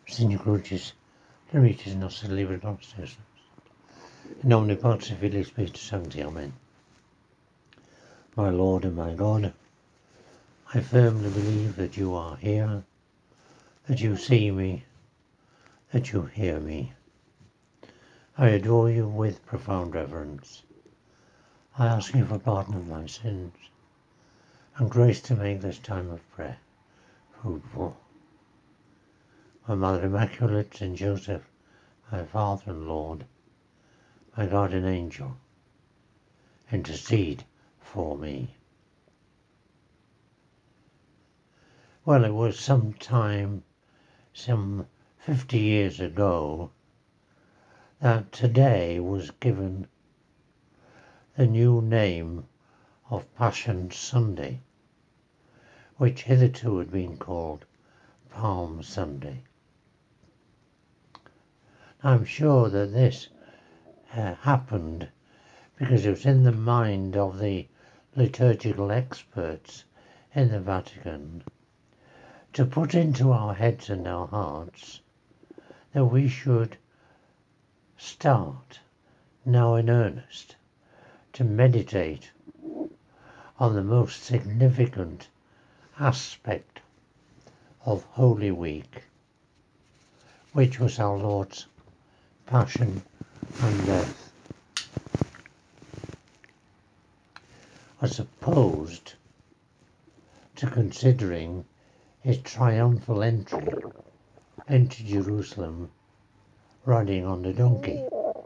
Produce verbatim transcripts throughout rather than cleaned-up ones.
Signor Crucis, Claritis nostra libera nostra. In nomine Patris et Filii Spiritus Sancti. Amen. My Lord and my God, I firmly believe that you are here, that you see me, that you hear me. I adore you with profound reverence. I ask you for pardon of my sins and grace to make this time of prayer fruitful. My Mother Immaculate, Saint Joseph, my Father and Lord, my guardian angel, intercede for me. Well, it was some time, some fifty years ago, that today was given the new name of Passion Sunday, which hitherto had been called Palm Sunday. I'm sure that this uh, happened because it was in the mind of the liturgical experts in the Vatican to put into our heads and our hearts that we should start now in earnest to meditate on the most significant aspect of Holy Week, which was our Lord's Passion and Death, as opposed to considering his triumphal entry into Jerusalem riding on a donkey.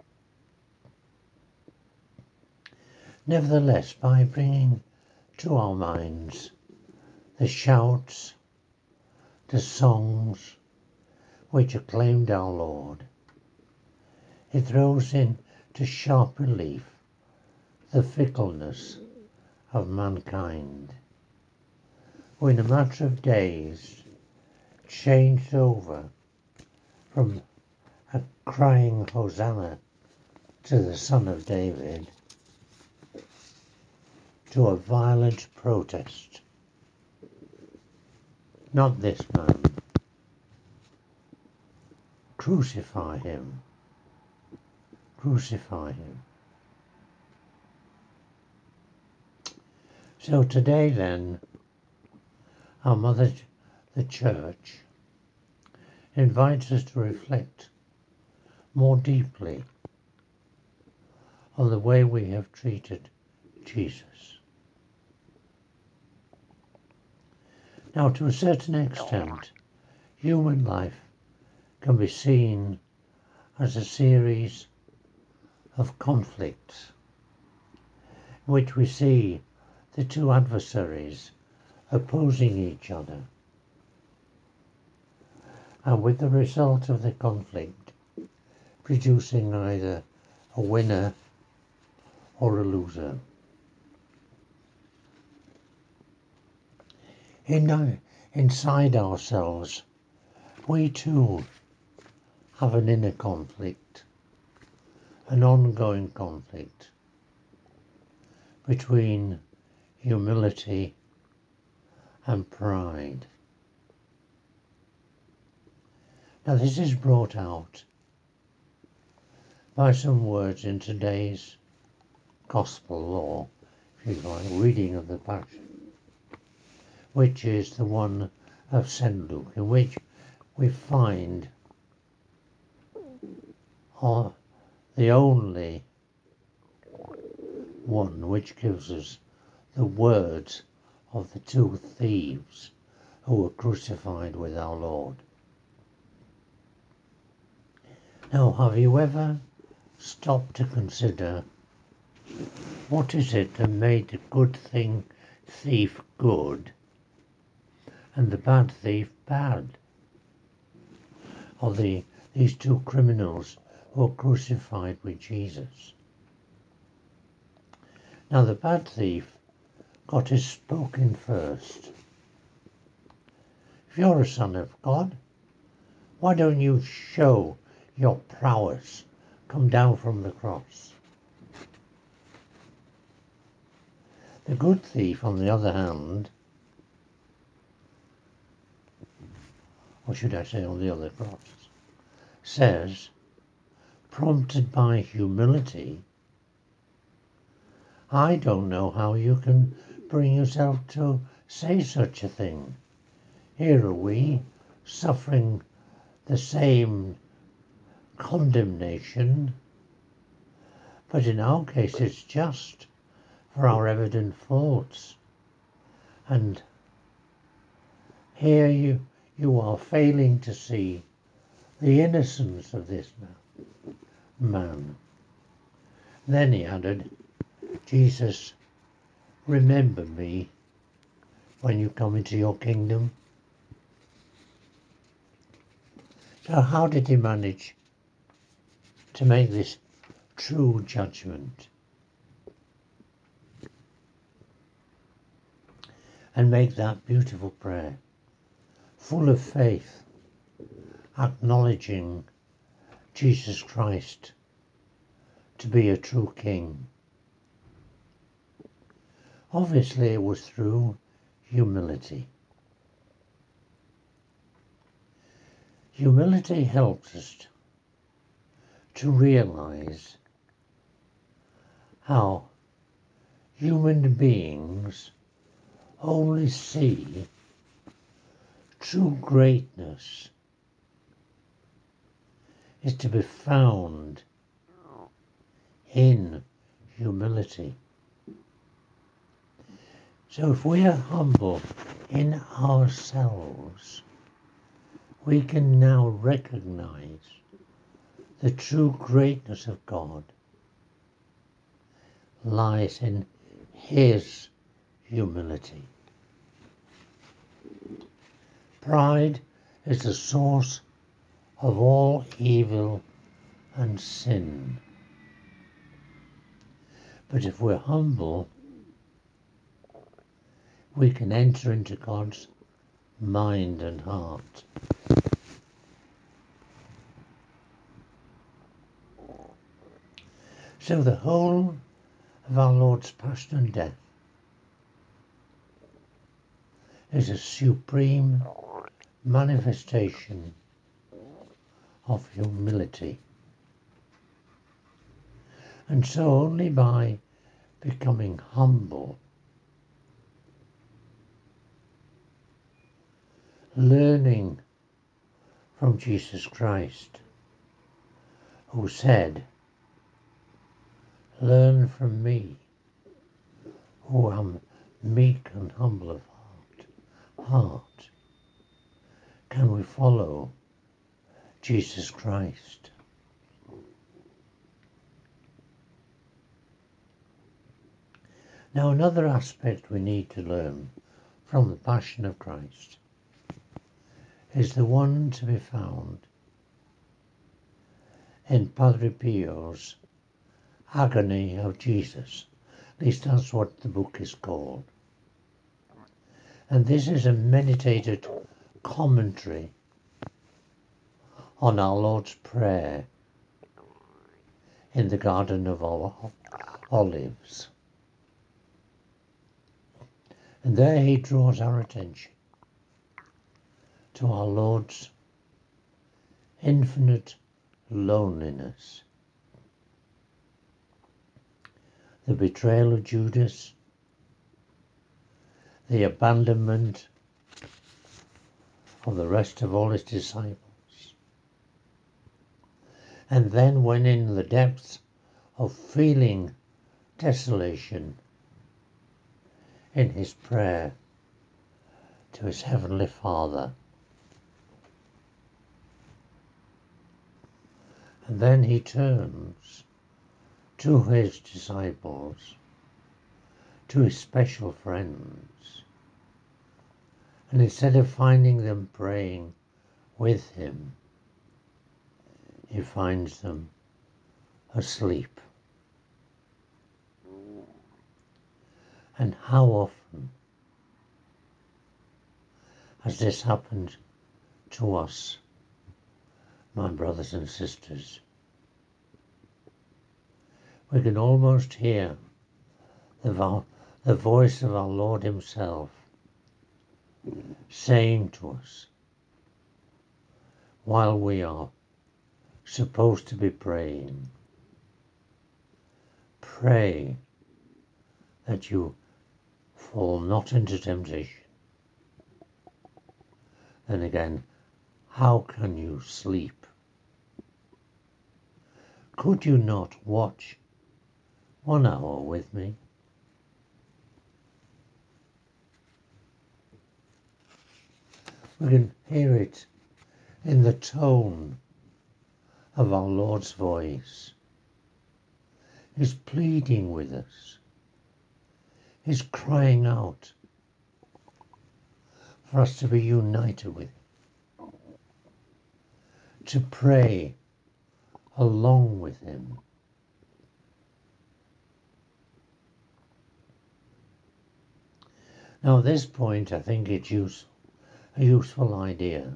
Nevertheless, by bringing to our minds the shouts, the songs which acclaimed our Lord, it throws into sharp relief the fickleness of mankind, who in a matter of days changed over from a crying Hosanna to the Son of David to a violent protest. Not this man. Crucify him. Crucify him. So today then, our Mother, the Church, invites us to reflect more deeply on the way we have treated Jesus. Now, to a certain extent, human life can be seen as a series of conflicts in which we see the two adversaries opposing each other, and with the result of the conflict producing either a winner or a loser. In, inside ourselves, we too have an inner conflict, an ongoing conflict between humility and pride. Now this is brought out by some words in today's Gospel law, if you like, reading of the Passion, which is the one of Saint Luke, in which we find uh, the only one which gives us the words of the two thieves who were crucified with our Lord. Now, have you ever stopped to consider what is it that made the good thing thief good and the bad thief bad? Of the these two criminals who were crucified with Jesus. Now the bad thief got his spoken first. If you're a son of God, why don't you show your prowess? Come down from the cross. The good thief, on the other hand, or should I say on the other cross, says, prompted by humility, I don't know how you can bring yourself to say such a thing. Here are we, suffering the same condemnation, but in our case it's just for our evident faults. And here you, you are failing to see the innocence of this man. man. Then he added, Jesus, remember me when you come into your kingdom. So how did he manage to make this true judgment and make that beautiful prayer, full of faith, acknowledging Jesus Christ to be a true King? Obviously it was through humility. Humility helps us to realize how human beings only see true greatness is to be found in humility. So if we are humble in ourselves, we can now recognize the true greatness of God lies in His humility. Pride is the source of all evil and sin. But if we're humble, we can enter into God's mind and heart. So the whole of our Lord's passion and death is a supreme manifestation of humility. And so only by becoming humble, learning from Jesus Christ, who said, learn from me, who am meek and humble of heart, heart, can we follow Jesus Christ. Now another aspect we need to learn from the Passion of Christ is the one to be found in Padre Pio's Agony of Jesus. At least that's what the book is called. And this is a meditated commentary on our Lord's Prayer in the Garden of Olives. And there he draws our attention to our Lord's infinite loneliness, the betrayal of Judas, the abandonment of the rest of all his disciples. And then when in the depths of feeling desolation, in his prayer to his Heavenly Father. And then he turns to his disciples, to his special friends, and instead of finding them praying with him, he finds them asleep. And how often has this happened to us, my brothers and sisters? We can almost hear the, vo- the voice of our Lord himself saying to us, while we are supposed to be praying, pray that you fall not into temptation. Then again, how can you sleep? Could you not watch one hour with me? We can hear it in the tone of our Lord's voice. He's pleading with us. He's crying out for us to be united with Him, to pray along with Him. Now at this point I think it's useful, a useful idea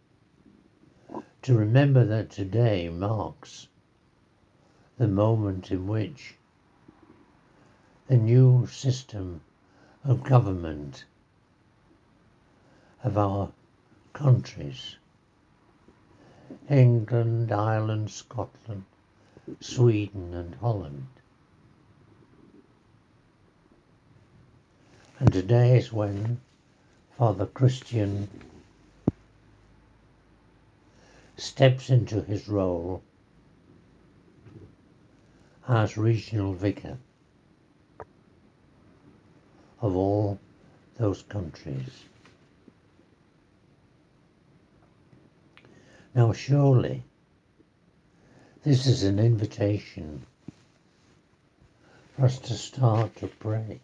to remember that today marks the moment in which the new system of government of our countries, England, Ireland, Scotland, Sweden and Holland. And today is when Father Christian steps into his role as regional vicar of all those countries. Now surely this is an invitation for us to start to pray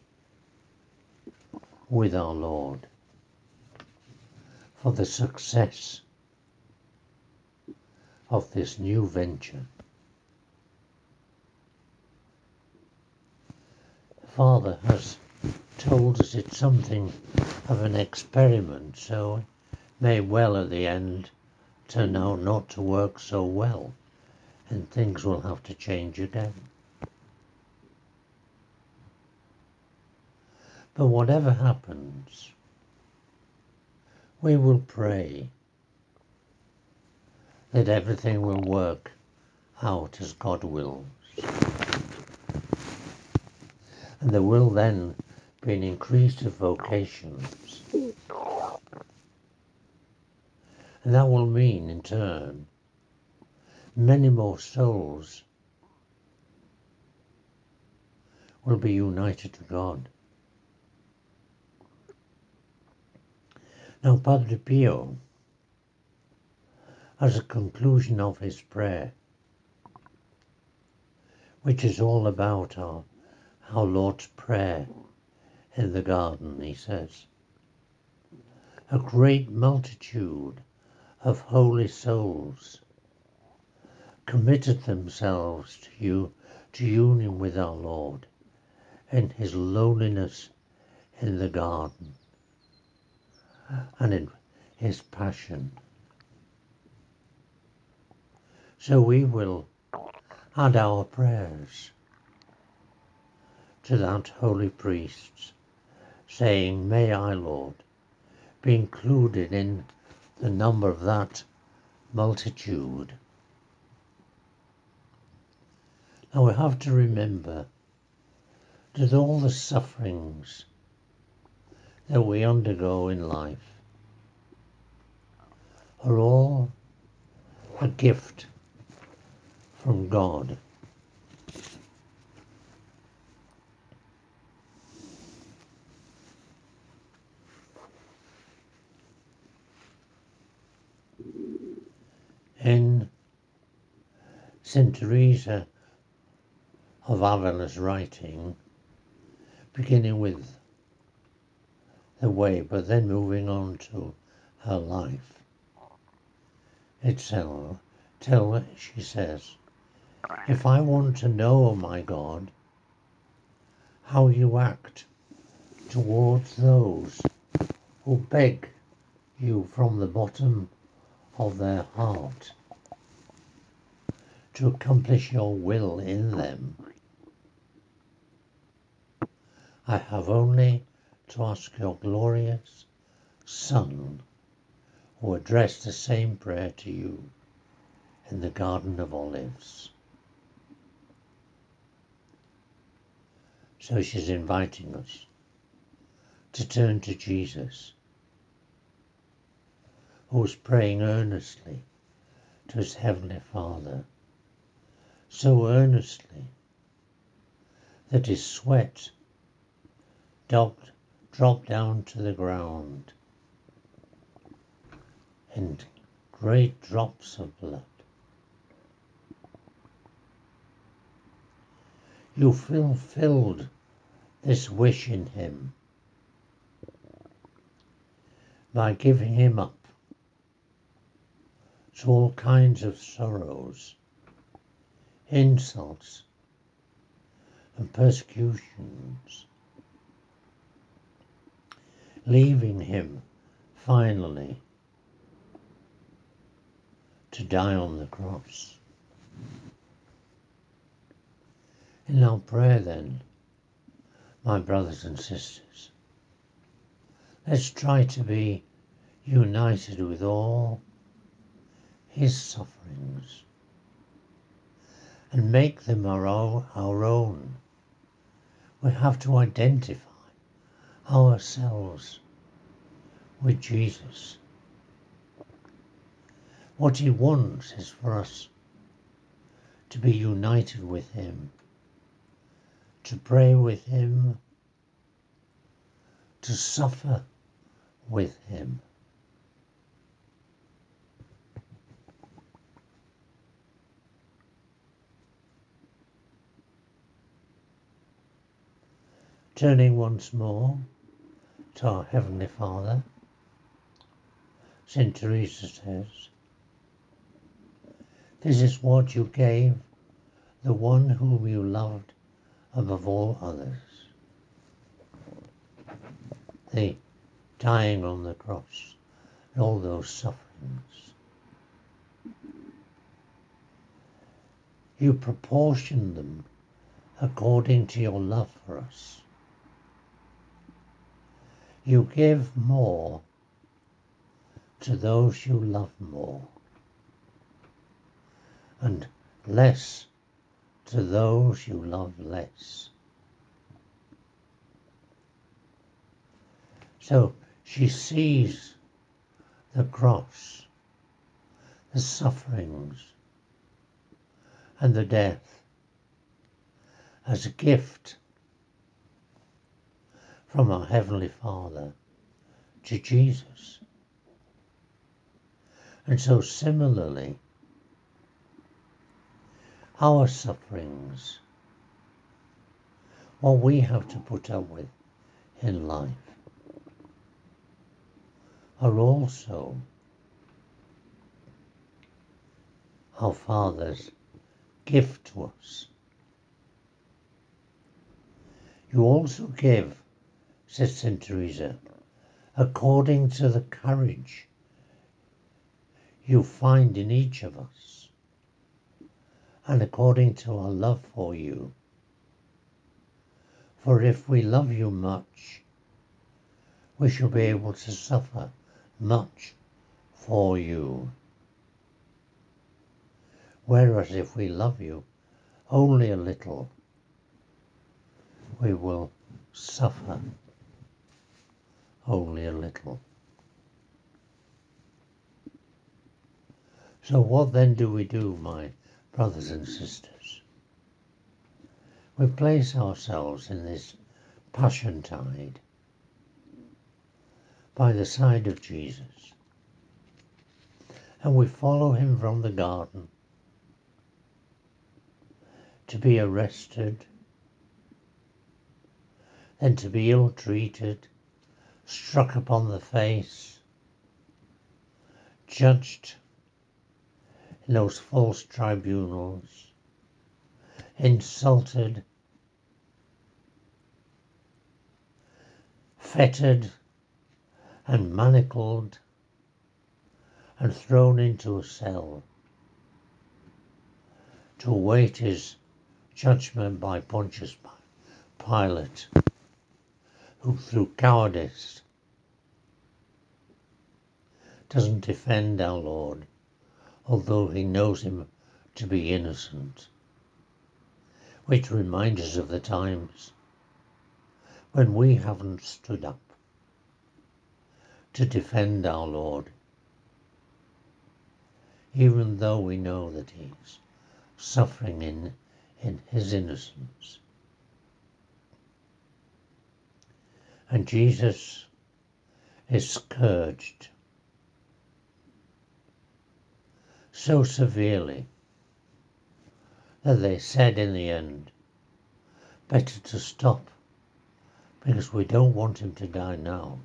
with our Lord for the success of this new venture. The Father has told us it's something of an experiment, so it may well at the end turn out not to work so well, and things will have to change again. But whatever happens, we will pray that everything will work out as God wills. And there will then be an increase of vocations. And that will mean, in turn, many more souls will be united to God. Now, Padre Pio, as a conclusion of his prayer, which is all about our, our Lord's Prayer in the garden, he says, a great multitude of holy souls committed themselves to you, to union with our Lord in his loneliness in the garden and in his passion. So we will add our prayers to that holy priest's, saying, may I, Lord, be included in the number of that multitude. Now we have to remember that all the sufferings that we undergo in life are all a gift from God. In Saint Teresa of Avila's writing, beginning with the way, but then moving on to her life itself, till she says, if I want to know, O my God, how you act towards those who beg you from the bottom of their heart to accomplish your will in them, I have only to ask your glorious Son who addressed the same prayer to you in the Garden of Olives. So she's inviting us to turn to Jesus, who was praying earnestly to his Heavenly Father, so earnestly that his sweat dropped, dropped down to the ground in great drops of blood. You fulfilled this wish in him by giving him up to all kinds of sorrows, insults, and persecutions, leaving him finally to die on the cross. In our prayer then, my brothers and sisters, let's try to be united with all his sufferings and make them our own, our own. We have to identify ourselves with Jesus. What he wants is for us to be united with him, to pray with him, to suffer with him. Turning once more to our Heavenly Father, Saint Teresa says, "This is what you gave the one whom you loved above all others, the dying on the cross and all those sufferings. You proportioned them according to your love for us. You give more to those you love more, and less to those you love less." So she sees the cross, the sufferings, and the death as a gift from our Heavenly Father to Jesus. And so similarly, our sufferings, what we have to put up with in life, are also our Father's gift to us. You also give, says Saint Teresa, according to the courage you find in each of us, and according to our love for you. For if we love you much, we shall be able to suffer much for you. Whereas if we love you only a little, we will suffer only a little. So what then do we do, my brothers and sisters? We place ourselves in this passion tide by the side of Jesus, and we follow him from the garden to be arrested, then to be ill-treated, struck upon the face, judged in those false tribunals, insulted, fettered and manacled and thrown into a cell to await his judgment by Pontius Pilate, who through cowardice doesn't defend our Lord, although he knows him to be innocent, which reminds us of the times when we haven't stood up to defend our Lord, even though we know that he's suffering in, in his innocence. And Jesus is scourged so severely that they said in the end, better to stop, because we don't want him to die now.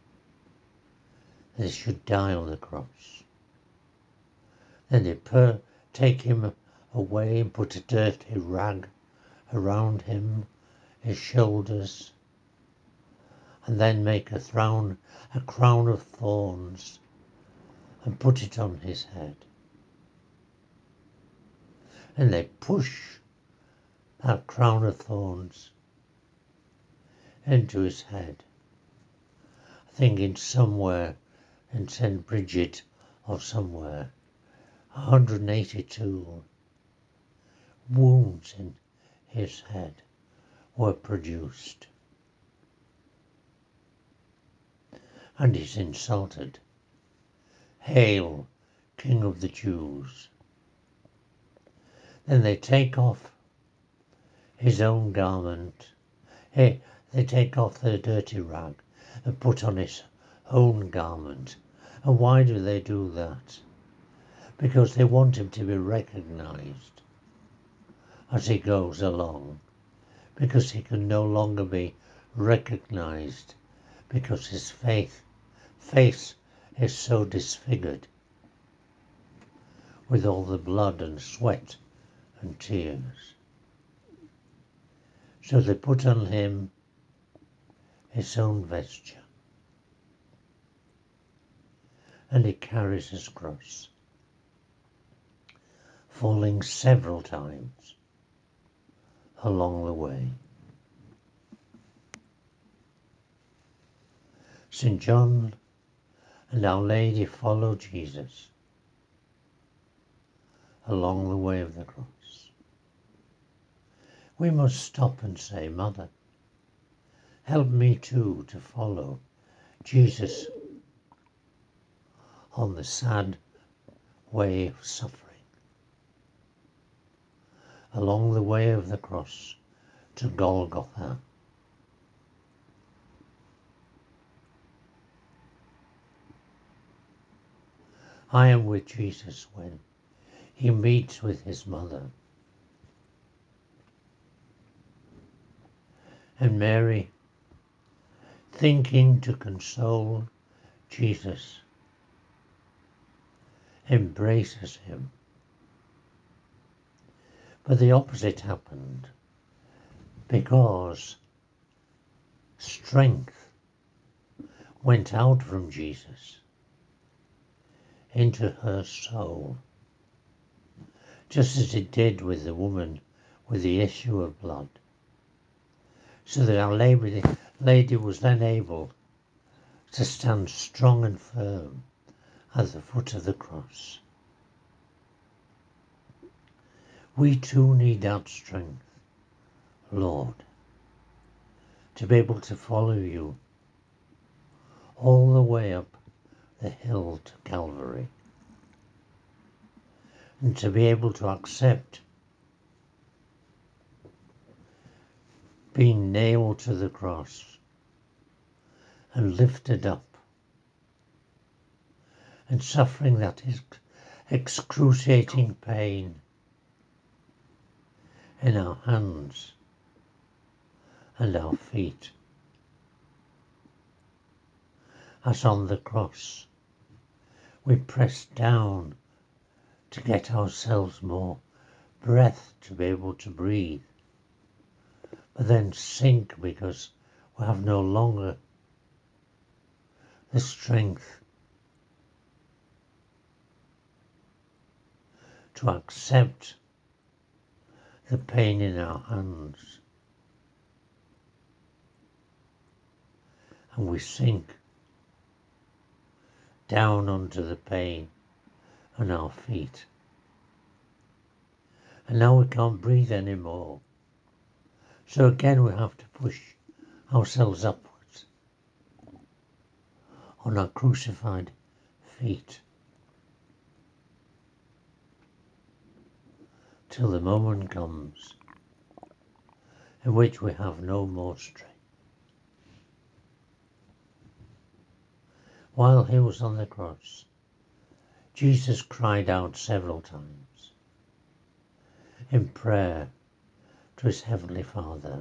They should die on the cross. Then they per- take him away and put a dirty rag around him, his shoulders, and then make a crown, a crown of thorns and put it on his head. And they push that crown of thorns into his head. I think in somewhere in Saint Bridget or somewhere, one hundred eighty-two wounds in his head were produced. And he's insulted. Hail, King of the Jews. Then they take off his own garment. Hey, they take off their dirty rag and put on his own garment. And why do they do that? Because they want him to be recognized as he goes along. Because he can no longer be recognized because his faith, face is so disfigured with all the blood and sweat and tears. So they put on him his own vesture, and he carries his cross, falling several times along the way. Saint John and Our Lady follow Jesus along the way of the cross. We must stop and say, Mother, help me too to follow Jesus on the sad way of suffering, along the way of the cross to Golgotha. I am with Jesus when he meets with his mother. And Mary, thinking to console Jesus, embraces him. But the opposite happened, because strength went out from Jesus into her soul, just as it did with the woman with the issue of blood. So that Our Lady, Lady was then able to stand strong and firm at the foot of the cross. We too need that strength, Lord, to be able to follow you all the way up the hill to Calvary, and to be able to accept being nailed to the cross and lifted up and suffering that excruciating pain in our hands and our feet, as on the cross we press down to get ourselves more breath to be able to breathe, but then sink because we have no longer the strength to accept the pain in our hands, and we sink down onto the pain on our feet. And now we can't breathe anymore. So again we have to push ourselves upwards on our crucified feet till the moment comes in which we have no more strength. While he was on the cross, Jesus cried out several times in prayer to his heavenly Father,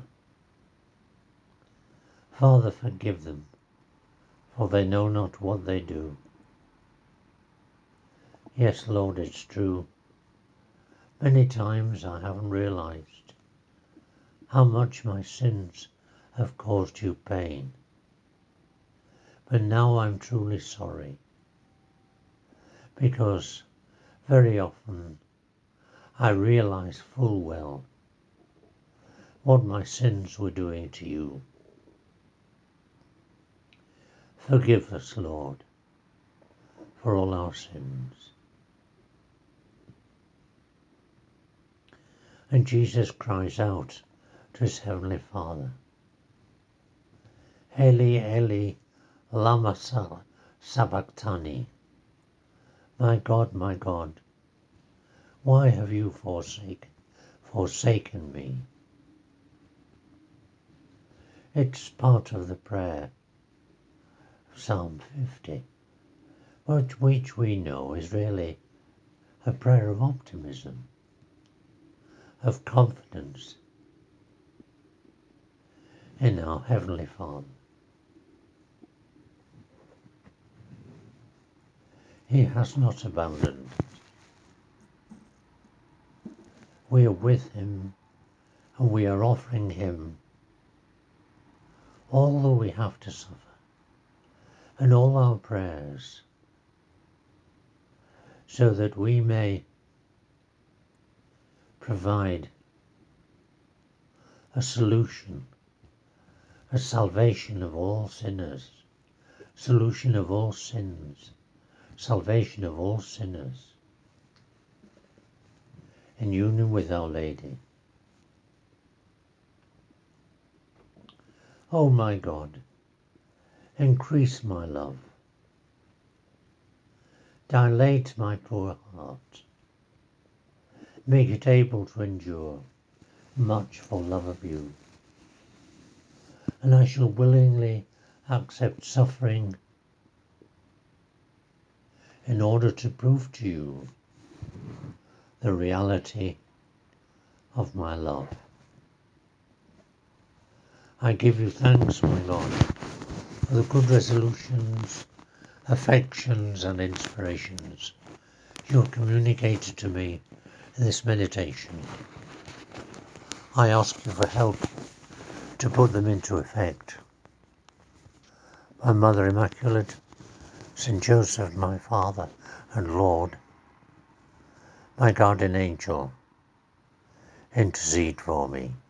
"Father, forgive them, for they know not what they do." Yes, Lord, it's true. Many times I haven't realized how much my sins have caused you pain. But now I'm truly sorry, because very often I realize full well what my sins were doing to you. Forgive us, Lord, for all our sins. And Jesus cries out to his heavenly Father, "Eli, Eli, lama sabachthani." My God, my God, why have you forsaken, forsaken me? It's part of the prayer of Psalm fifty, but which we know is really a prayer of optimism, of confidence in our Heavenly Father. He has not abandoned us. We are with him, and we are offering him all that we have to suffer and all our prayers, so that we may provide a solution, a salvation of all sinners, solution of all sins, salvation of all sinners, in union with Our Lady. Oh my God, increase my love, dilate my poor heart, make it able to endure much for love of you, and I shall willingly accept suffering in order to prove to you the reality of my love. I give you thanks, my God, for the good resolutions, affections and inspirations you have communicated to me in this meditation. I ask you for help to put them into effect. My Mother Immaculate, Saint Joseph, my Father and Lord, my guardian angel, intercede for me.